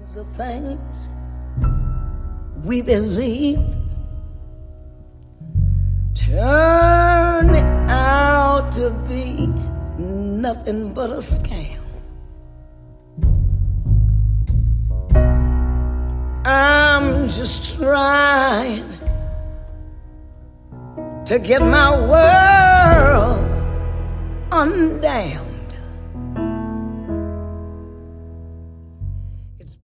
The things we believe turn out to be nothing but a scam. I'm just trying to get my world undamned.